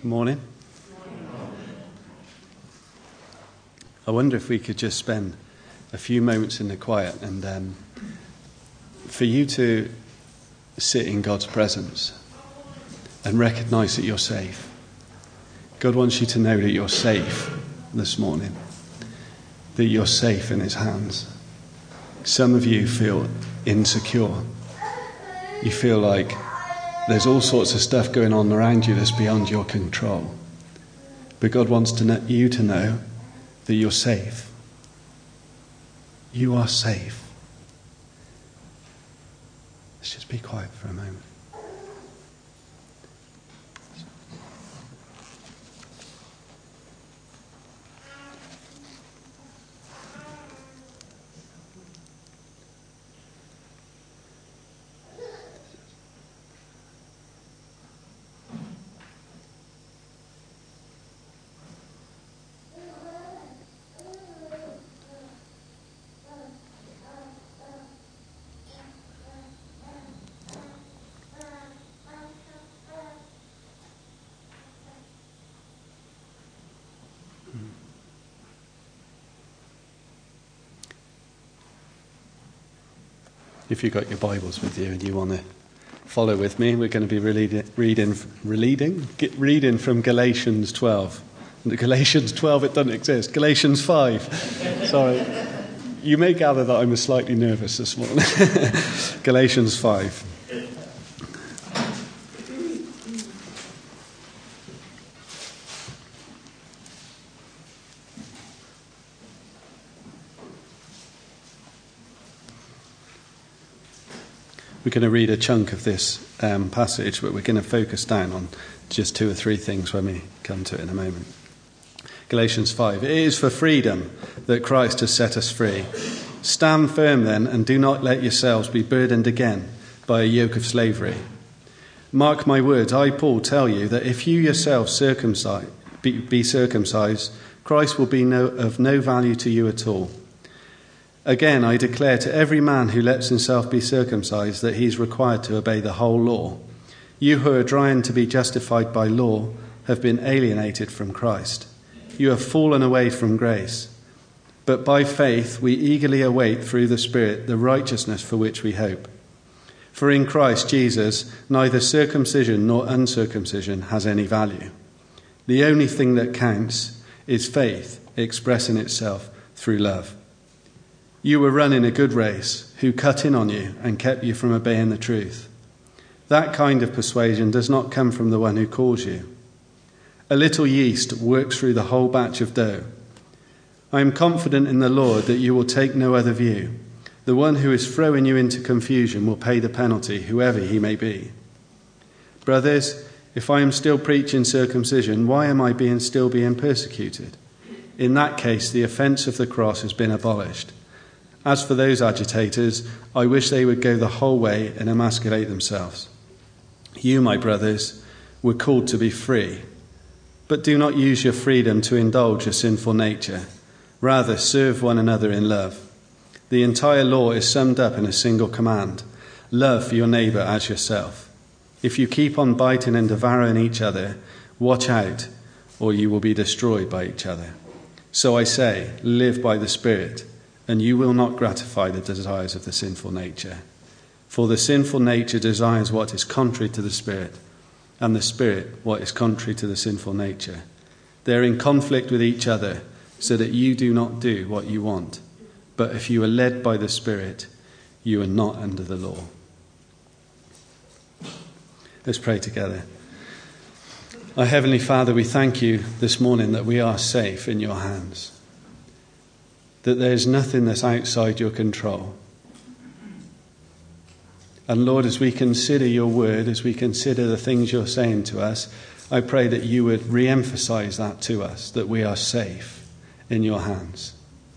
Morning. I wonder if we could just spend a few moments in the quiet and for you to sit in God's presence and recognise that you're safe. God wants you to know that you're safe this morning, that you're safe in his hands. Some of you feel insecure. You feel like there's all sorts of stuff going on around you that's beyond your control. But God wants you to know that you're safe. You are safe. Let's just be quiet for a moment. If you've got your Bibles with you and you want to follow with me, we're going to be reading from Galatians 12. Galatians 12, it doesn't exist. Galatians 5. Sorry. You may gather that I'm slightly nervous this morning. Galatians 5. We're going to read a chunk of this passage, but we're going to focus down on just two or three things when we come to it in a moment. Galatians 5. It is for freedom that Christ has set us free. Stand firm then, and do not let yourselves be burdened again by a yoke of slavery. Mark my words, I, Paul, tell you that if you yourselves be circumcised, Christ will be of no value to you at all. Again, I declare to every man who lets himself be circumcised that he is required to obey the whole law. You who are trying to be justified by law have been alienated from Christ. You have fallen away from grace. But by faith we eagerly await through the Spirit the righteousness for which we hope. For in Christ Jesus neither circumcision nor uncircumcision has any value. The only thing that counts is faith expressing itself through love. You were running a good race, who cut in on you and kept you from obeying the truth. That kind of persuasion does not come from the one who calls you. A little yeast works through the whole batch of dough. I am confident in the Lord that you will take no other view. The one who is throwing you into confusion will pay the penalty, whoever he may be. Brothers, if I am still preaching circumcision, why am I still being persecuted? In that case, the offence of the cross has been abolished. As for those agitators, I wish they would go the whole way and emasculate themselves. You, my brothers, were called to be free, but do not use your freedom to indulge a sinful nature. Rather, serve one another in love. The entire law is summed up in a single command: love for your neighbour as yourself. If you keep on biting and devouring each other, watch out, or you will be destroyed by each other. So I say, live by the Spirit, and you will not gratify the desires of the sinful nature. For the sinful nature desires what is contrary to the Spirit, and the Spirit what is contrary to the sinful nature. They are in conflict with each other, so that you do not do what you want. But if you are led by the Spirit, you are not under the law. Let's pray together. Our Heavenly Father, we thank you this morning that we are safe in your hands, that there is nothing that's outside your control. And Lord, as we consider your word, as we consider the things you're saying to us, I pray that you would re-emphasize that to us, that we are safe in your hands.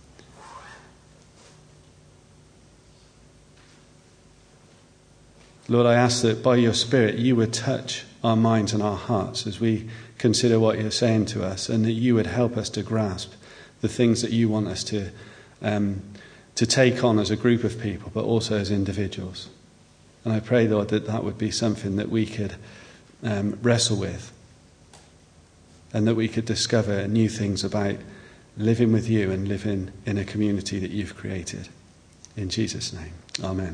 Lord, I ask that by your Spirit you would touch our minds and our hearts as we consider what you're saying to us, and that you would help us to grasp the things that you want us to take on as a group of people, but also as individuals. And I pray, Lord, that would be something that we could wrestle with and that we could discover new things about living with you and living in a community that you've created. In Jesus' name, amen.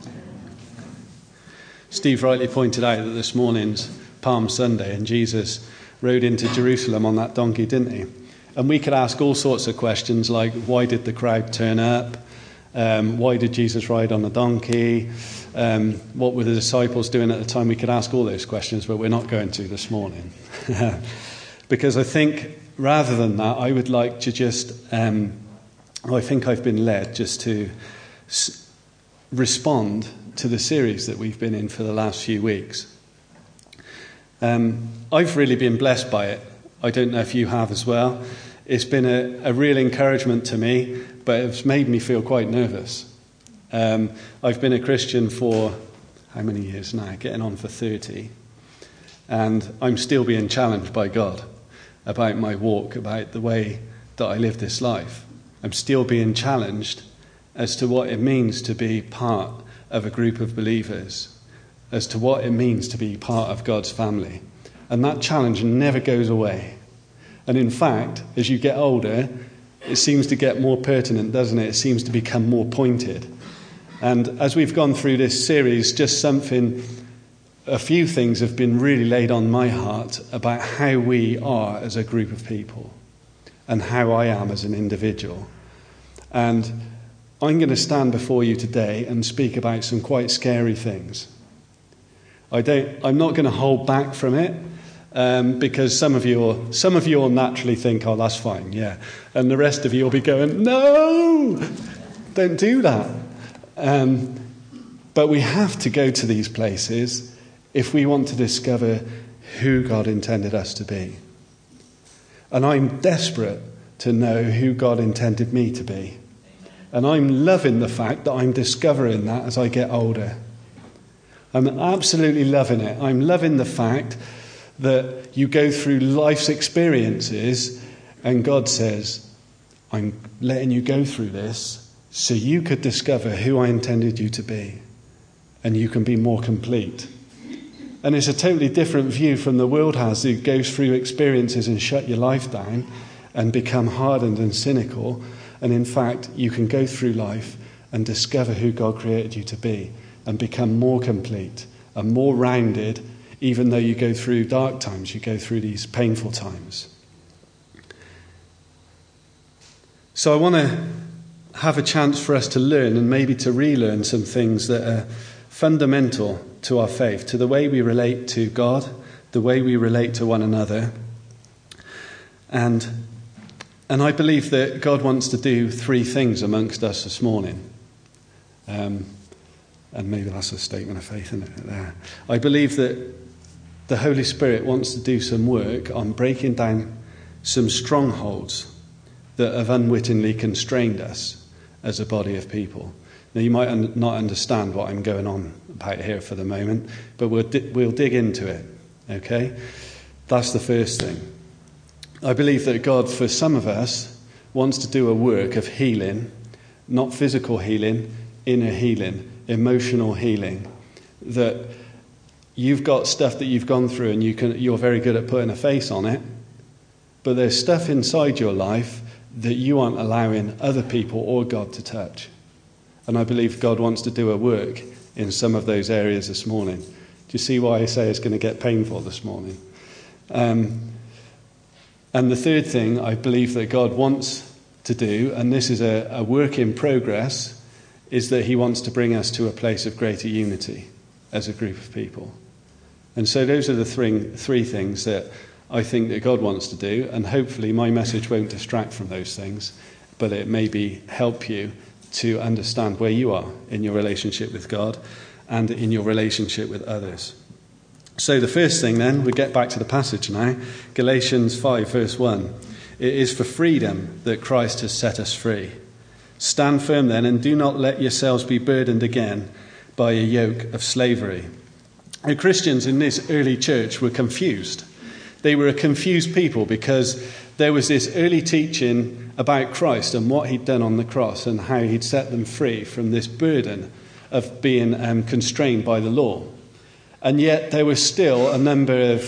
Steve rightly pointed out that this morning's Palm Sunday and Jesus rode into Jerusalem on that donkey, didn't he? And we could ask all sorts of questions like, why did the crowd turn up? Why did Jesus ride on a donkey? What were the disciples doing at the time? We could ask all those questions, but we're not going to this morning. Because I think rather than that, I would like to just, I think I've been led just to respond to the series that we've been in for the last few weeks. I've really been blessed by it. I don't know if you have as well. It's been a real encouragement to me, but it's made me feel quite nervous. I've been a Christian for how many years now? Getting on for 30. And I'm still being challenged by God about my walk, about the way that I live this life. I'm still being challenged as to what it means to be part of a group of believers, as to what it means to be part of God's family. And that challenge never goes away. And in fact, as you get older, it seems to get more pertinent, doesn't it? It seems to become more pointed. And as we've gone through this series, a few things have been really laid on my heart about how we are as a group of people and how I am as an individual. And I'm going to stand before you today and speak about some quite scary things. I'm not going to hold back from it, because some of you will naturally think, oh, that's fine, yeah. And the rest of you will be going, no, don't do that. But we have to go to these places if we want to discover who God intended us to be. And I'm desperate to know who God intended me to be. And I'm loving the fact that I'm discovering that as I get older. I'm absolutely loving it. I'm loving the fact that you go through life's experiences and God says, I'm letting you go through this so you could discover who I intended you to be. And you can be more complete. And it's a totally different view from the world has, who goes through experiences and shut your life down and become hardened and cynical. And in fact, you can go through life and discover who God created you to be and become more complete and more rounded, even though you go through dark times, you go through these painful times. So I want to have a chance for us to learn and maybe to relearn some things that are fundamental to our faith, to the way we relate to God, the way we relate to one another. And I believe that God wants to do three things amongst us this morning. And maybe that's a statement of faith, isn't it? There. I believe that the Holy Spirit wants to do some work on breaking down some strongholds that have unwittingly constrained us as a body of people. Now, you might not understand what I'm going on about here for the moment, but we'll dig into it, okay? That's the first thing. I believe that God, for some of us, wants to do a work of healing, not physical healing, inner healing, emotional healing. That you've got stuff that you've gone through and you're very good at putting a face on it, but there's stuff inside your life that you aren't allowing other people or God to touch. And I believe God wants to do a work in some of those areas this morning. Do you see why I say it's going to get painful this morning? And the third thing I believe that God wants to do, and this is a work in progress, is that he wants to bring us to a place of greater unity as a group of people. And so those are the three things that I think that God wants to do, and hopefully my message won't distract from those things, but it maybe help you to understand where you are in your relationship with God and in your relationship with others. So the first thing then, we get back to the passage now, Galatians 5 verse 1. It is for freedom that Christ has set us free. Stand firm then, and do not let yourselves be burdened again by a yoke of slavery. The Christians in this early church were confused. They were a confused people because there was this early teaching about Christ and what he'd done on the cross and how he'd set them free from this burden of being constrained by the law. And yet there was still a number of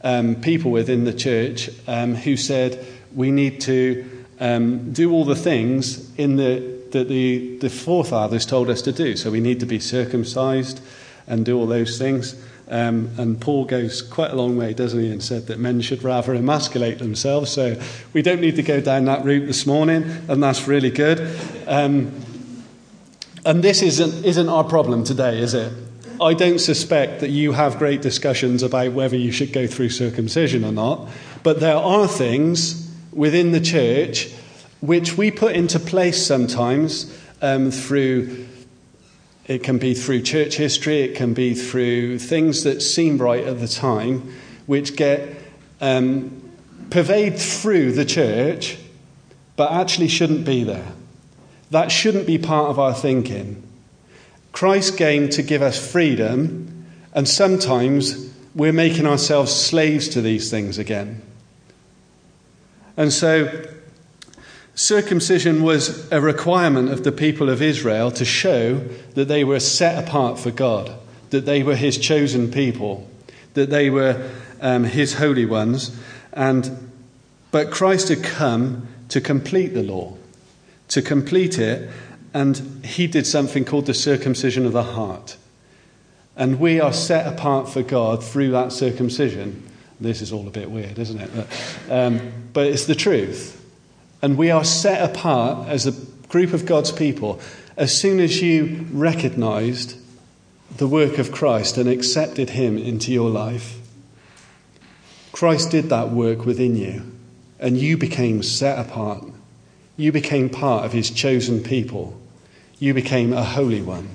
people within the church who said we need to do all the things that the forefathers told us to do. So we need to be circumcised and do all those things. And Paul goes quite a long way, doesn't he, and said that men should rather emasculate themselves. So we don't need to go down that route this morning, and that's really good. And this isn't our problem today, is it? I don't suspect that you have great discussions about whether you should go through circumcision or not, but there are things within the church which we put into place sometimes through, it can be through church history, it can be through things that seem right at the time, which get pervade through the church, but actually shouldn't be there. That shouldn't be part of our thinking. Christ came to give us freedom, and sometimes we're making ourselves slaves to these things again. And so circumcision was a requirement of the people of Israel to show that they were set apart for God, that they were his chosen people, that they were his holy ones. But Christ had come to complete the law, to complete it, and he did something called the circumcision of the heart. And we are set apart for God through that circumcision. This is all a bit weird, isn't it? But it's the truth. And we are set apart as a group of God's people as soon as you recognized the work of Christ and accepted him into your life. Christ did that work within you, and you became set apart. You became part of his chosen people. You became a holy one.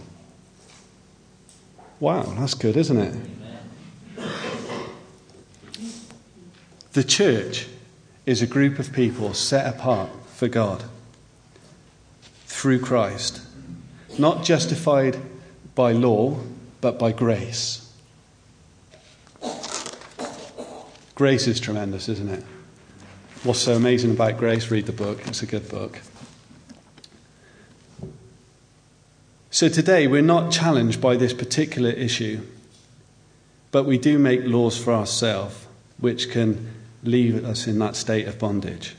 Wow, that's good, isn't it? The church is a group of people set apart for God through Christ, not justified by law, but by grace. Grace is tremendous, isn't it? What's so amazing about grace? Read the book. It's a good book. So today we're not challenged by this particular issue, but we do make laws for ourselves which can leave us in that state of bondage.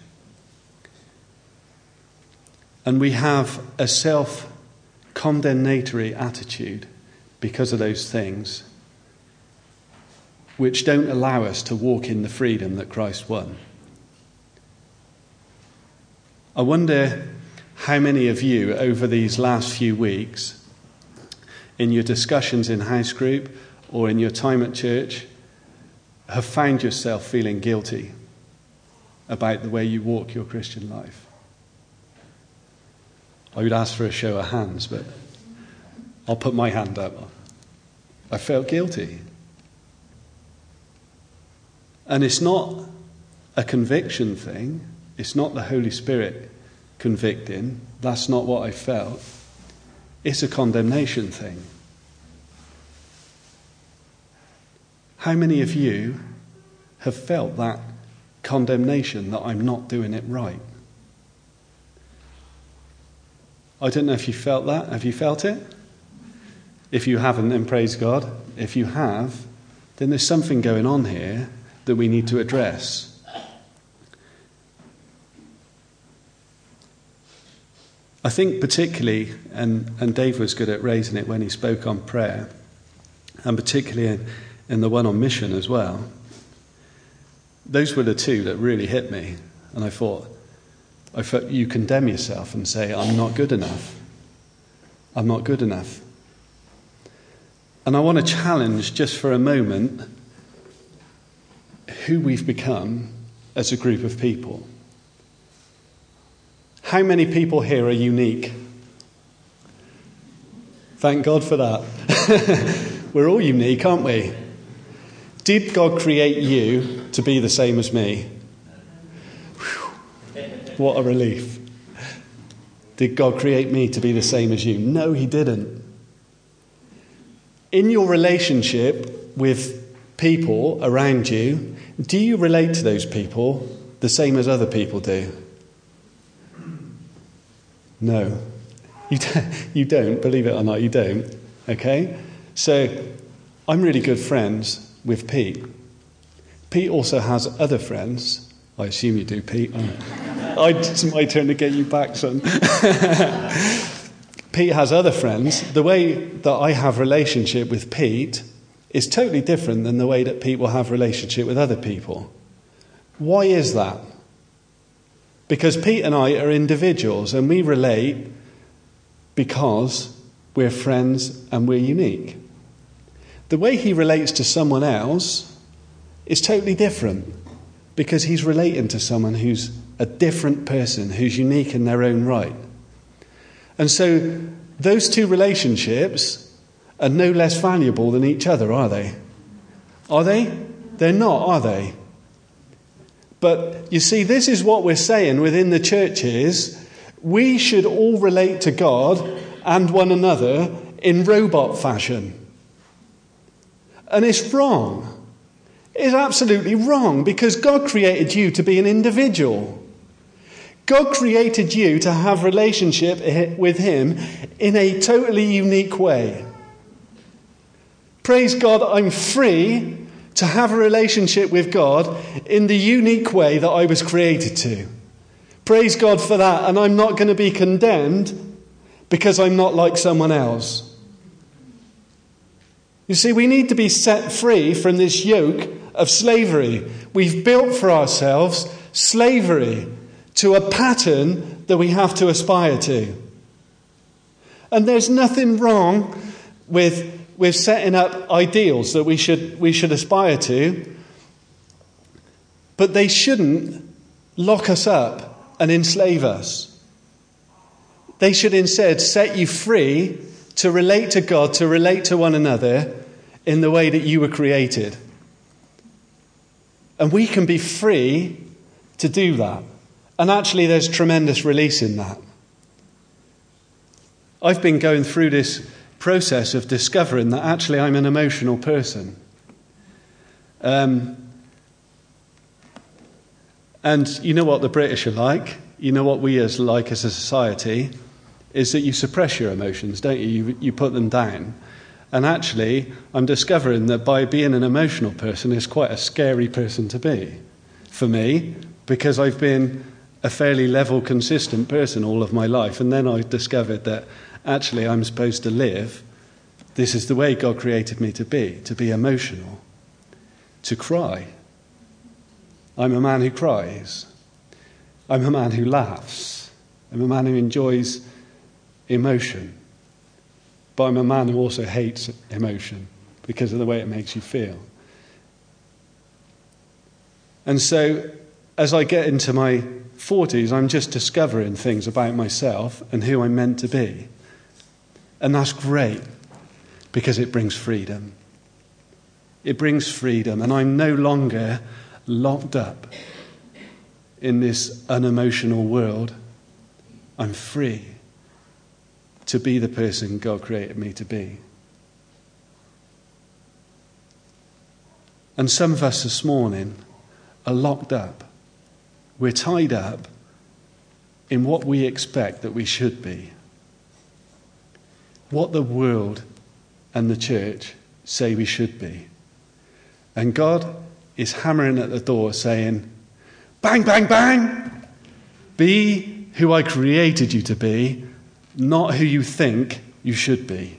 And we have a self-condemnatory attitude because of those things which don't allow us to walk in the freedom that Christ won. I wonder how many of you over these last few weeks, in your discussions in house group or in your time at church, have found yourself feeling guilty about the way you walk your Christian life. I would ask for a show of hands, but I'll put my hand up. I felt guilty. And it's not a conviction thing. It's not the Holy Spirit convicting. That's not what I felt. It's a condemnation thing. How many of you have felt that condemnation that I'm not doing it right? I don't know if you felt that. Have you felt it? If you haven't, then praise God. If you have, then there's something going on here that we need to address. I think particularly, and Dave was good at raising it when he spoke on prayer, and particularly in the one on mission as well, those were the two that really hit me. And I thought you condemn yourself and say, I'm not good enough. I'm not good enough. And I want to challenge just for a moment who we've become as a group of people. How many people here are unique? Thank God for that. We're all unique, aren't we? Did God create you to be the same as me? Whew. What a relief. Did God create me to be the same as you? No, he didn't. In your relationship with people around you, do you relate to those people the same as other people do? No. You don't, believe it or not, you don't. Okay? So, I'm really good friends with Pete. Pete also has other friends. I assume you do, Pete. It's my turn to get you back, son. Pete has other friends. The way that I have relationship with Pete is totally different than the way that Pete will have relationship with other people. Why is that? Because Pete and I are individuals and we relate because we're friends and we're unique. The way he relates to someone else is totally different because he's relating to someone who's a different person, who's unique in their own right. And so those two relationships are no less valuable than each other, are they? Are they? They're not, are they? But you see, this is what we're saying within the churches. We should all relate to God and one another in robot fashion. And it's wrong. It's absolutely wrong because God created you to be an individual. God created you to have relationship with him in a totally unique way. Praise God, I'm free to have a relationship with God in the unique way that I was created to. Praise God for that, and I'm not going to be condemned because I'm not like someone else. You see, we need to be set free from this yoke of slavery. We've built for ourselves slavery to a pattern that we have to aspire to. And there's nothing wrong with setting up ideals that we should aspire to, but they shouldn't lock us up and enslave us. They should instead set you free to relate to God, to relate to one another in the way that you were created. And we can be free to do that. And actually there's tremendous release in that. I've been going through this process of discovering that actually I'm an emotional person. And you know what the British are like? You know what we are like as a society? Is that you suppress your emotions, don't you? You put them down. And actually, I'm discovering that by being an emotional person is quite a scary person to be. For me, because I've been a fairly level, consistent person all of my life. And then I discovered that actually I'm supposed to live. This is the way God created me to be emotional, to cry. I'm a man who cries. I'm a man who laughs. I'm a man who enjoys emotion. But I'm a man who also hates emotion because of the way it makes you feel. And so, as I get into my 40s, I'm just discovering things about myself and who I'm meant to be. And that's great because it brings freedom. It brings freedom, and I'm no longer locked up in this unemotional world. I'm free to be the person God created me to be. And some of us this morning are locked up. We're tied up in what we expect that we should be. What the world and the church say we should be. And God is hammering at the door saying, bang, bang, bang! Be who I created you to be, not who you think you should be.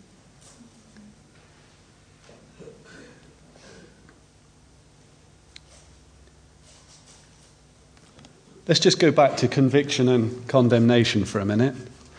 Let's just go back to conviction and condemnation for a minute,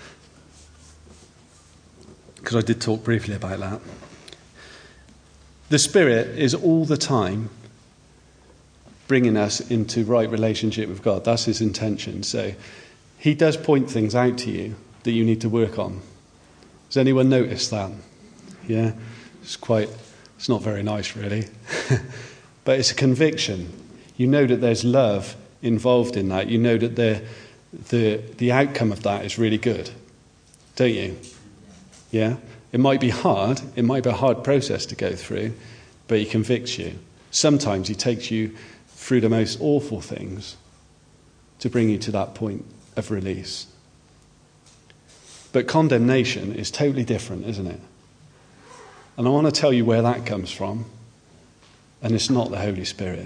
because I did talk briefly about that. The Spirit is all the time bringing us into right relationship with God. That's his intention. So he does point things out to you that you need to work on. Has anyone noticed that? Yeah? It's not very nice, really. But it's a conviction. You know that there's love involved in that. You know that the outcome of that is really good. Don't you? Yeah? It might be hard. It might be a hard process to go through, but he convicts you. Sometimes he takes you through the most awful things to bring you to that point of release. But condemnation is totally different, isn't it? And I want to tell you where that comes from. and it's not the Holy Spirit.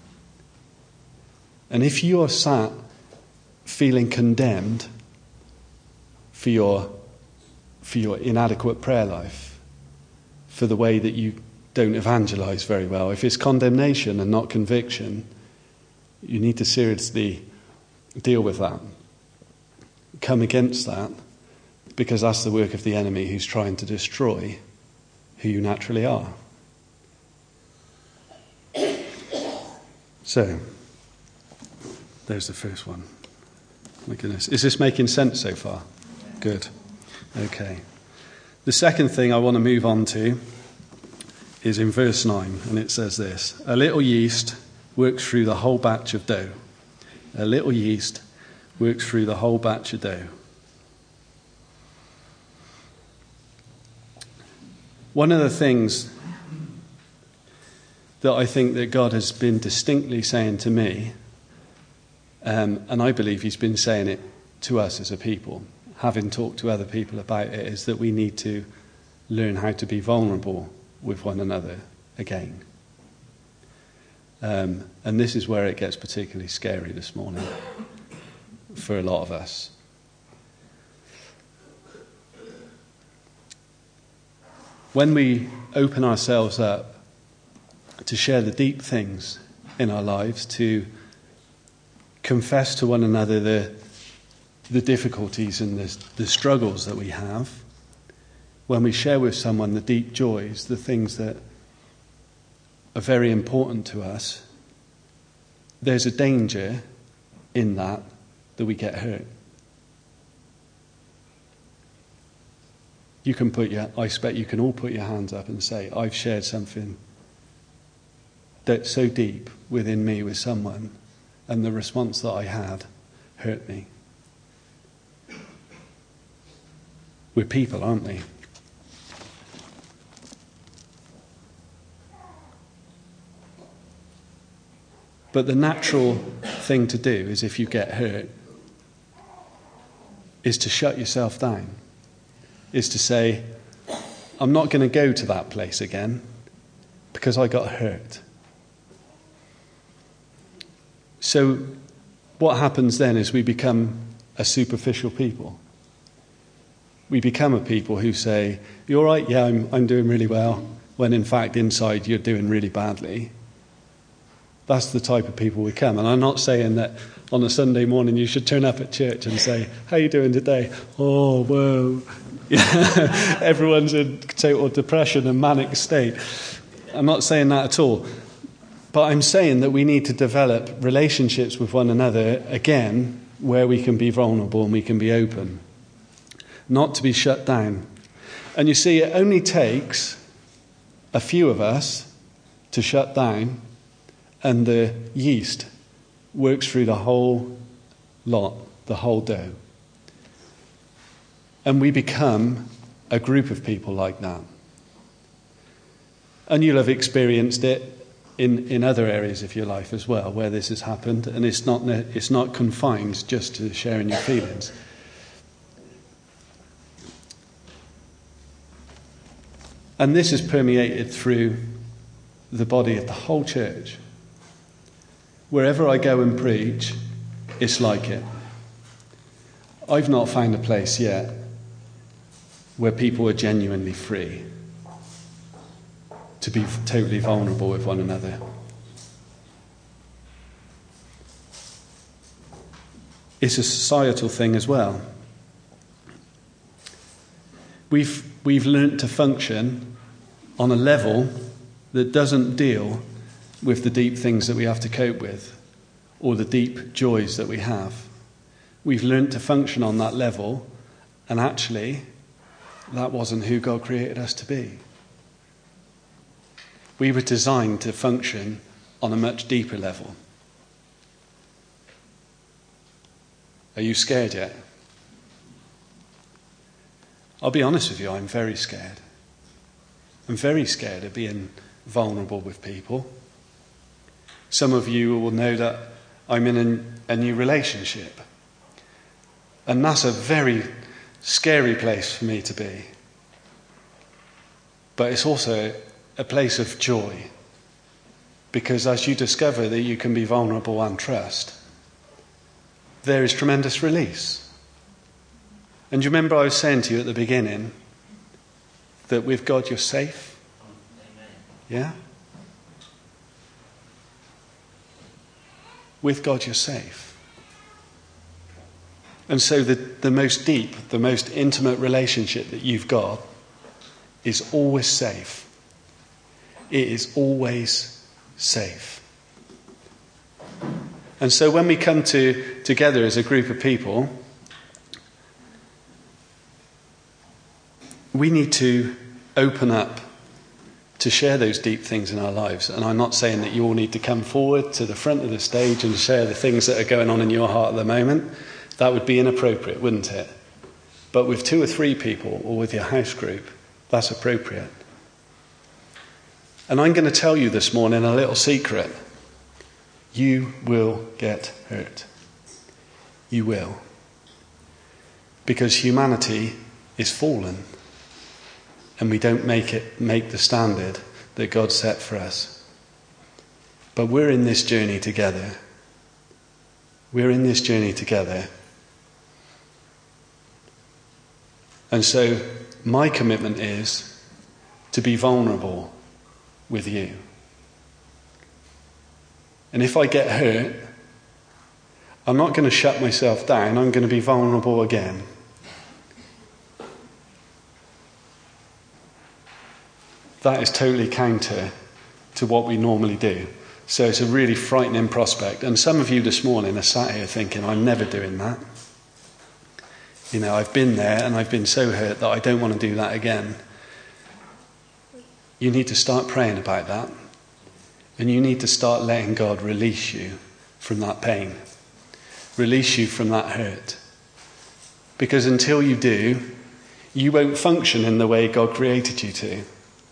And if you are sat feeling condemned for your inadequate prayer life, for the way that you don't evangelize very well, if it's condemnation and not conviction, you need to seriously deal with that. Come against that, because that's the work of the enemy who's trying to destroy who you naturally are. So, there's the first one. My goodness. Is this making sense so far? Good. Okay. The second thing I want to move on to is in verse 9, and it says this: a little yeast works through the whole batch of dough. A little yeast works through the whole batch of dough. One of the things that I think that God has been distinctly saying to me, and I believe he's been saying it to us as a people, having talked to other people about it, is that we need to learn how to be vulnerable with one another again. And this is where it gets particularly scary this morning for a lot of us. When we open ourselves up to share the deep things in our lives, to confess to one another the difficulties and the struggles that we have, when we share with someone the deep joys, the things that are very important to us, there's a danger in that we get hurt. I expect you can all put your hands up and say, I've shared something that's so deep within me with someone, and the response that I had hurt me. We're people, aren't we? But the natural thing to do is, if you get hurt, is to shut yourself down. Is to say, I'm not going to go to that place again because I got hurt. So what happens then is we become a superficial people. We become a people who say, you're right, yeah, I'm doing really well, when in fact inside you're doing really badly. That's the type of people we become. And I'm not saying that on a Sunday morning you should turn up at church and say, how are you doing today? Oh, whoa. Everyone's in total depression and manic state. I'm not saying that at all. But I'm saying that we need to develop relationships with one another again, where we can be vulnerable and we can be open. Not to be shut down. And you see, it only takes a few of us to shut down, and the yeast works through the whole lot, the whole dough. And we become a group of people like that. And you'll have experienced it in other areas of your life as well, where this has happened, and it's not confined just to sharing your feelings. And this is permeated through the body of the whole church. Wherever I go and preach, it's like it. I've not found a place yet where people are genuinely free to be totally vulnerable with one another. It's a societal thing as well. We've learnt to function on a level that doesn't deal with the deep things that we have to cope with, or the deep joys that we have. We've learnt to function on that level, and actually, that wasn't who God created us to be. We were designed to function on a much deeper level. Are you scared yet? I'll be honest with you, I'm very scared. I'm very scared of being vulnerable with people. Some of you will know that I'm in a new relationship. And that's a very scary place for me to be. But it's also a place of joy. Because as you discover that you can be vulnerable and trust, there is tremendous release. And you remember I was saying to you at the beginning that with God you're safe? Yeah? With God you're safe. And so the most deep, the most intimate relationship that you've got is always safe. It is always safe. And so when we come together as a group of people, we need to open up to share those deep things in our lives. And I'm not saying that you all need to come forward to the front of the stage and share the things that are going on in your heart at the moment. That would be inappropriate, wouldn't it? But with 2 or 3 people, or with your house group, that's appropriate. And I'm going to tell you this morning a little secret. You will get hurt. You will. Because humanity is fallen. And we don't make the standard that God set for us. But we're in this journey together. We're in this journey together. And so my commitment is to be vulnerable with you. And if I get hurt, I'm not going to shut myself down. I'm going to be vulnerable again. That is totally counter to what we normally do. So it's a really frightening prospect. And some of you this morning are sat here thinking, I'm never doing that. You know, I've been there and I've been so hurt that I don't want to do that again. You need to start praying about that. And you need to start letting God release you from that pain. Release you from that hurt. Because until you do, you won't function in the way God created you to.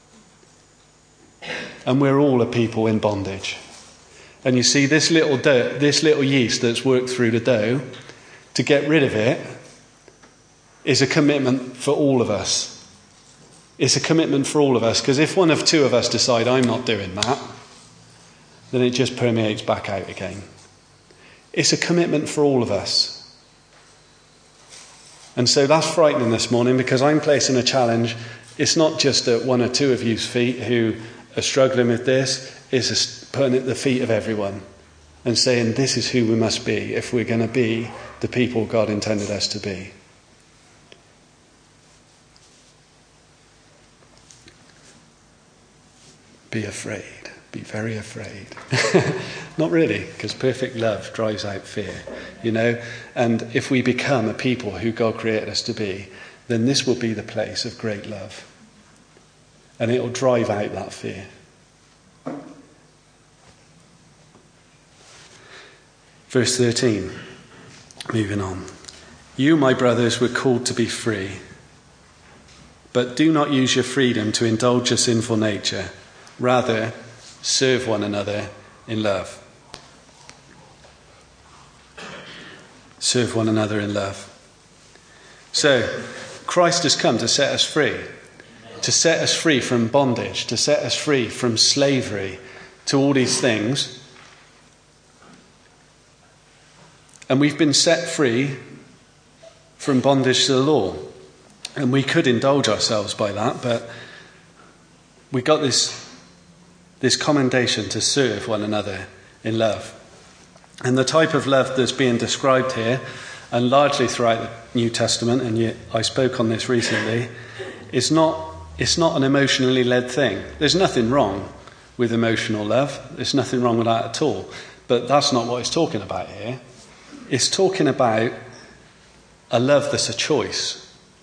And we're all a people in bondage. And you see, this little yeast that's worked through the dough, to get rid of it, is a commitment for all of us. It's a commitment for all of us, because if one of 2 of us decide, I'm not doing that, then it just permeates back out again. It's a commitment for all of us. And so that's frightening this morning, because I'm placing a challenge. It's not just at 1 or 2 of you's feet who are struggling with this. It's putting it at the feet of everyone and saying this is who we must be if we're going to be the people God intended us to be. Be afraid. Be very afraid. Not really, because perfect love drives out fear, you know. And if we become a people who God created us to be, then this will be the place of great love. And it will drive out that fear. Verse 13, moving on. You, my brothers, were called to be free. But do not use your freedom to indulge your sinful nature. Rather, serve one another in love. Serve one another in love. So, Christ has come to set us free. To set us free from bondage. To set us free from slavery to all these things. And we've been set free from bondage to the law. And we could indulge ourselves by that, but we got this commendation to serve one another in love. And the type of love that's being described here, and largely throughout the New Testament, and I spoke on this recently, it's not an emotionally led thing. There's nothing wrong with emotional love. There's nothing wrong with that at all. But that's not what it's talking about here. It's talking about a love that's a choice.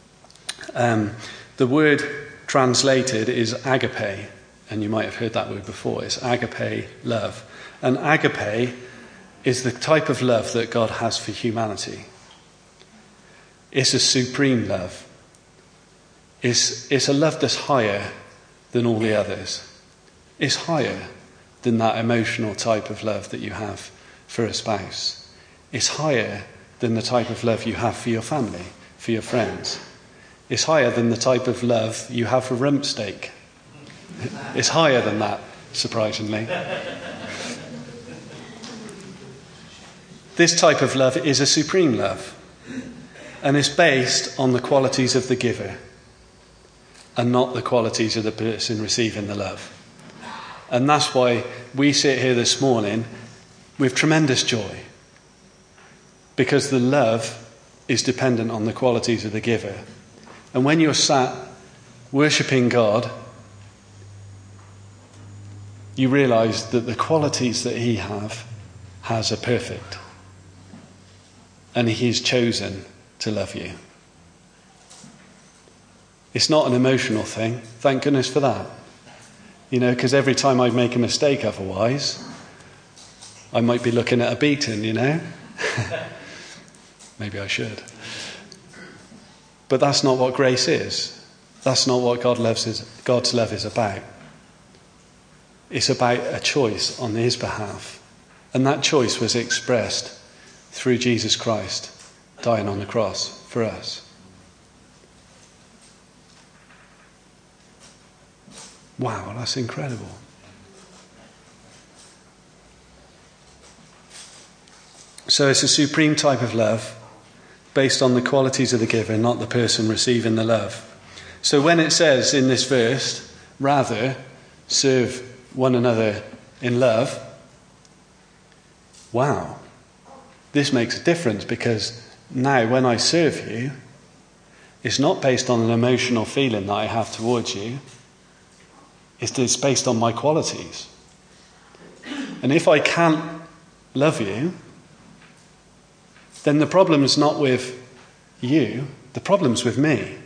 The word translated is agape. And you might have heard that word before. It's agape love. And agape is the type of love that God has for humanity. It's a supreme love. It's a love that's higher than all the others. It's higher than that emotional type of love that you have for a spouse. It's higher than the type of love you have for your family, for your friends. It's higher than the type of love you have for rump steak. It's higher than that, surprisingly. This type of love is a supreme love, and it's based on the qualities of the giver and not the qualities of the person receiving the love. And that's why we sit here this morning with tremendous joy, because the love is dependent on the qualities of the giver. And when you're sat worshipping God, you realise that the qualities that he has are perfect. And he's chosen to love you. It's not an emotional thing. Thank goodness for that. Because every time I make a mistake otherwise, I might be looking at a beating, Maybe I should. But that's not what grace is. That's not what God's love is about. It's about a choice on his behalf. And that choice was expressed through Jesus Christ dying on the cross for us. Wow, that's incredible. So it's a supreme type of love based on the qualities of the giver, not the person receiving the love. So when it says in this verse, rather, serve one another in love, wow, this makes a difference, because now when I serve you, it's not based on an emotional feeling that I have towards you. It's based on my qualities. And if I can't love you, then the problem's not with you, the problem's with me.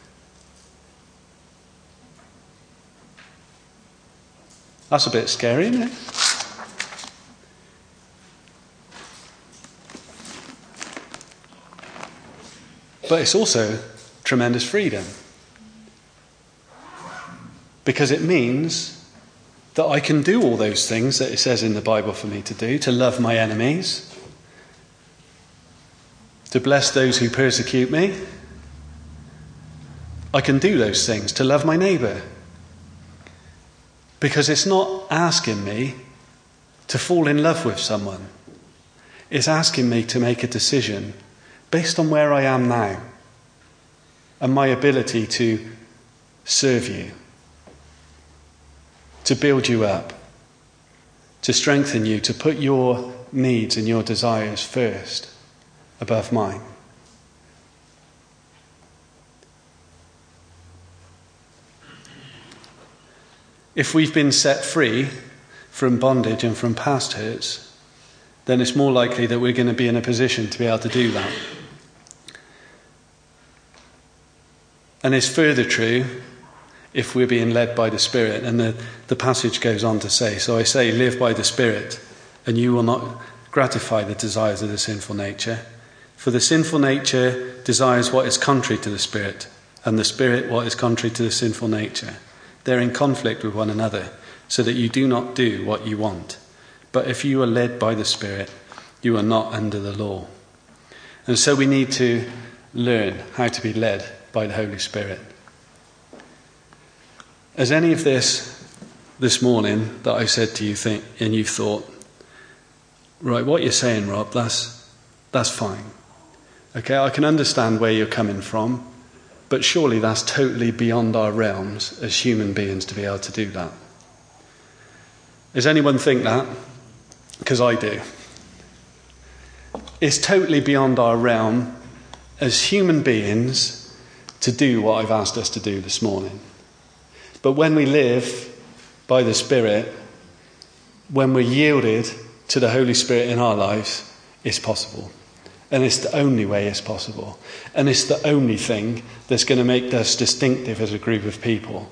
That's a bit scary, isn't it? But it's also tremendous freedom. Because it means that I can do all those things that it says in the Bible for me to do, to love my enemies, to bless those who persecute me. I can do those things, to love my neighbour. Because it's not asking me to fall in love with someone. It's asking me to make a decision based on where I am now and my ability to serve you, to build you up, to strengthen you, to put your needs and your desires first above mine. If we've been set free from bondage and from past hurts, then it's more likely that we're going to be in a position to be able to do that. And it's further true if we're being led by the Spirit. And the passage goes on to say, so I say, live by the Spirit, and you will not gratify the desires of the sinful nature. For the sinful nature desires what is contrary to the Spirit, and the Spirit what is contrary to the sinful nature. They're in conflict with one another, so that you do not do what you want. But if you are led by the Spirit, you are not under the law. And so we need to learn how to be led by the Holy Spirit. As any of this morning that I said to you and you thought, right, what you're saying, Rob, that's fine. Okay, I can understand where you're coming from, but surely that's totally beyond our realms as human beings to be able to do that. Does anyone think that? Because I do. It's totally beyond our realm as human beings to do what I've asked us to do this morning. But when we live by the Spirit, when we're yielded to the Holy Spirit in our lives, it's possible. And it's the only way it's possible. And it's the only thing that's going to make us distinctive as a group of people.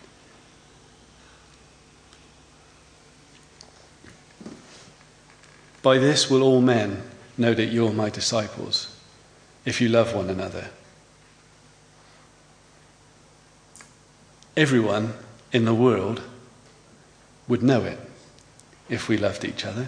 By this will all men know that you're my disciples, if you love one another. Everyone in the world would know it if we loved each other.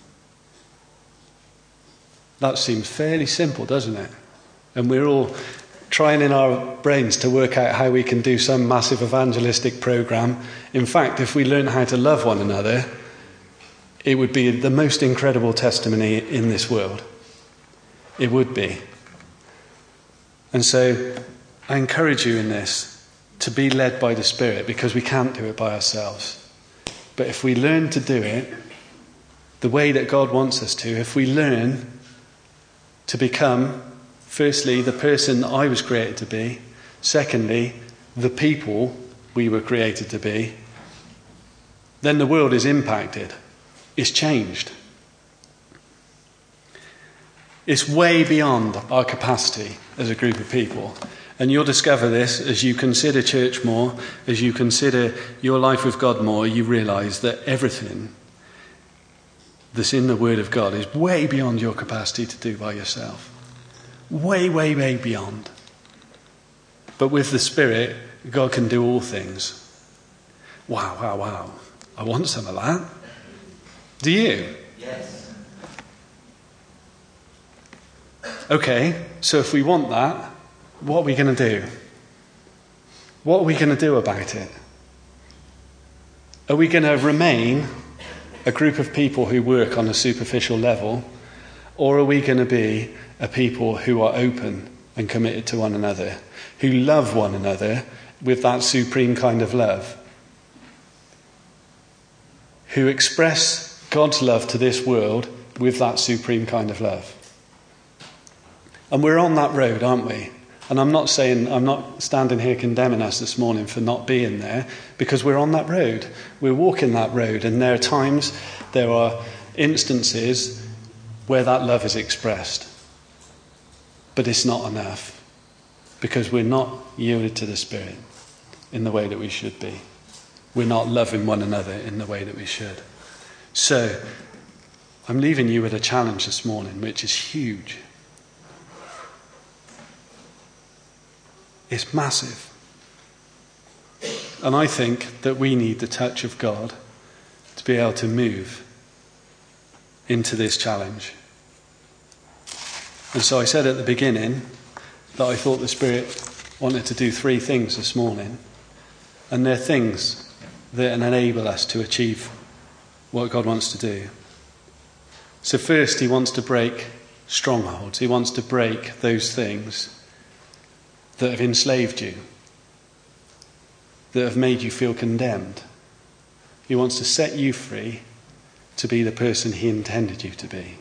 That seems fairly simple, doesn't it? And we're all trying in our brains to work out how we can do some massive evangelistic program. In fact, if we learn how to love one another, it would be the most incredible testimony in this world. It would be. And so I encourage you in this to be led by the Spirit, because we can't do it by ourselves. But if we learn to do it the way that God wants us to, if we learn to become, firstly, the person that I was created to be, secondly, the people we were created to be, then the world is impacted. It's changed. It's way beyond our capacity as a group of people. And you'll discover this as you consider church more, as you consider your life with God more. You realise that everything that's in the Word of God is way beyond your capacity to do by yourself. Way, way, way beyond. But with the Spirit, God can do all things. Wow, wow, wow. I want some of that. Do you? Yes. Okay, so if we want that, what are we going to do? What are we going to do about it? Are we going to remain a group of people who work on a superficial level, or are we going to be a people who are open and committed to one another, who love one another with that supreme kind of love, who express God's love to this world with that supreme kind of love? And we're on that road, aren't we? And I'm not standing here condemning us this morning for not being there, because we're on that road. We're walking that road, and there are times, there are instances where that love is expressed. But it's not enough, because we're not yielded to the Spirit in the way that we should be. We're not loving one another in the way that we should. So, I'm leaving you with a challenge this morning, which is huge. It's massive. And I think that we need the touch of God to be able to move into this challenge. And so I said at the beginning that I thought the Spirit wanted to do 3 things this morning. And they're things that enable us to achieve what God wants to do. So first, he wants to break strongholds. He wants to break those things that have enslaved you, that have made you feel condemned. He wants to set you free to be the person he intended you to be.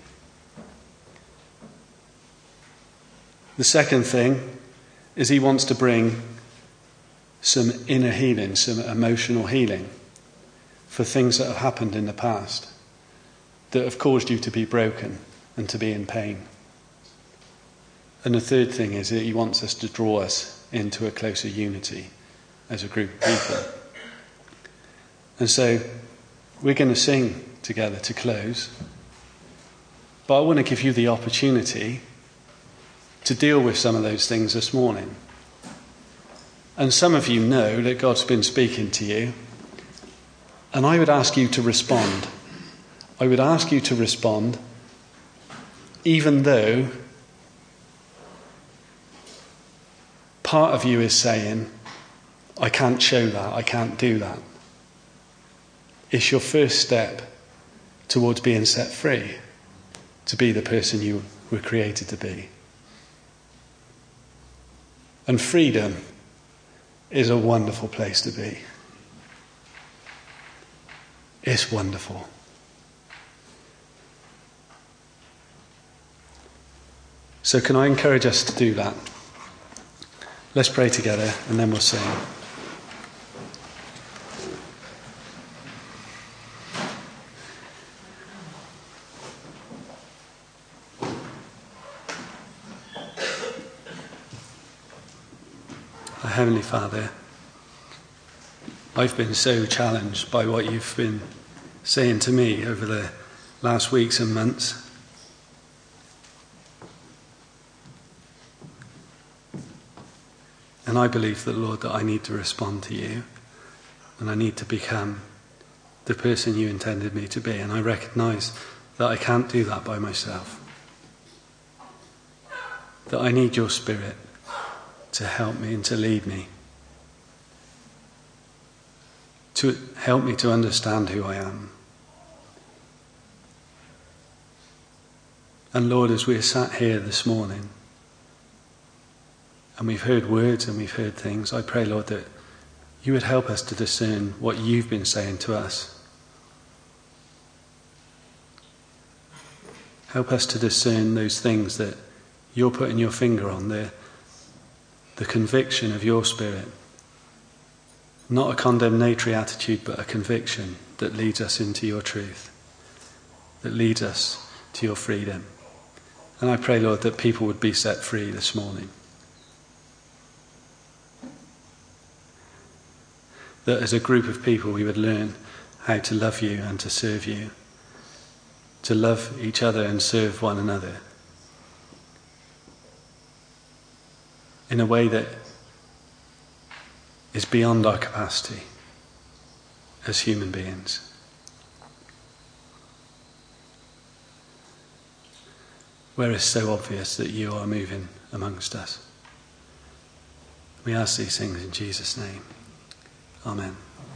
The second thing is he wants to bring some inner healing, some emotional healing for things that have happened in the past that have caused you to be broken and to be in pain. And the third thing is that he wants us to draw us into a closer unity as a group of people. And so we're going to sing together to close. But I want to give you the opportunity to deal with some of those things this morning. And some of you know that God's been speaking to you. And I would ask you to respond. I would ask you to respond even though part of you is saying, I can't show that, I can't do that. It's your first step towards being set free to be the person you were created to be. And freedom is a wonderful place to be. It's wonderful. So can I encourage us to do that? Let's pray together and then we'll sing. Our Heavenly Father, I've been so challenged by what you've been saying to me over the last weeks and months. And I believe that, Lord, that I need to respond to you and I need to become the person you intended me to be. And I recognise that I can't do that by myself. That I need your Spirit to help me and to lead me. To help me to understand who I am. And Lord, as we're sat here this morning, and we've heard words and we've heard things, I pray, Lord, that you would help us to discern what you've been saying to us. Help us to discern those things that you're putting your finger on, the conviction of your Spirit. Not a condemnatory attitude, but a conviction that leads us into your truth, that leads us to your freedom. And I pray, Lord, that people would be set free this morning. That as a group of people we would learn how to love you and to serve you, to love each other and serve one another in a way that is beyond our capacity as human beings. Where it's so obvious that you are moving amongst us. We ask these things in Jesus' name. Amen.